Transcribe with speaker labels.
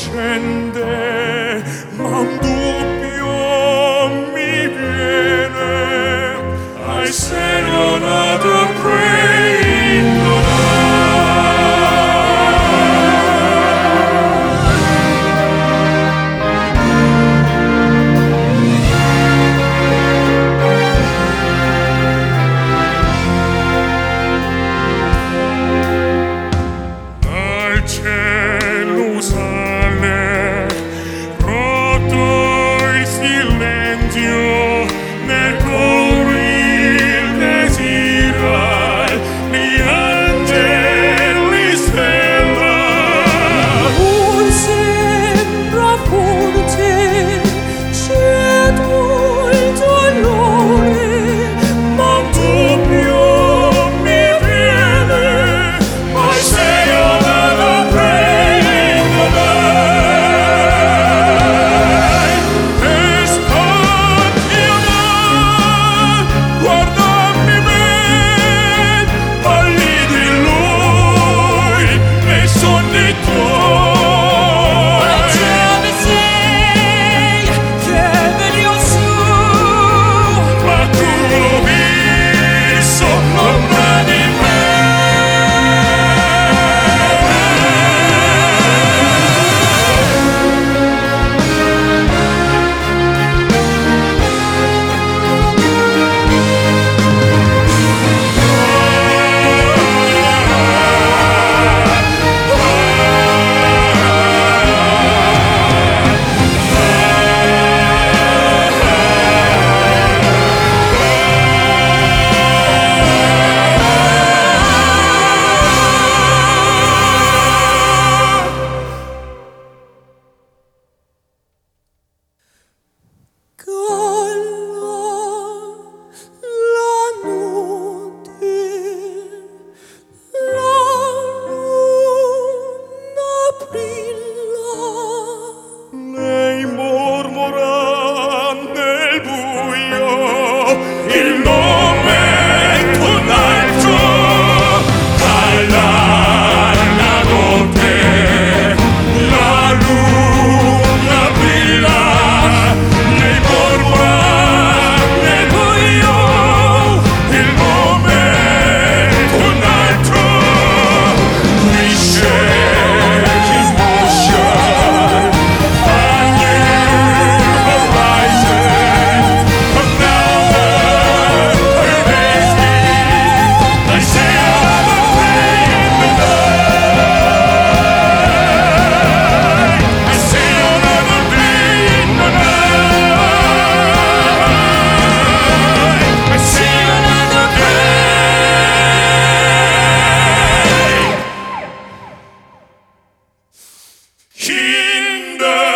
Speaker 1: accende, ma un dubbio mi viene. I said another praying dal cielo sale rotto il silenzio nel cuore il desiderio gli angeli stella
Speaker 2: un sembra forte cedo il dolore
Speaker 1: ma un dubbio mi viene. I say another praying guardami bene, parli di lui nei sogni tuoi.
Speaker 2: dove sei che vedi su
Speaker 1: Ma tu l'ho visto ombra di me. Lei mormora nel buio il nome d'un altro. Alla notte la luna brilla, lei mormora nel buio il nome d'un altro. We share emotion, a new horizon. From now on, I say another day in the night. I say another day in the night. I say another day in the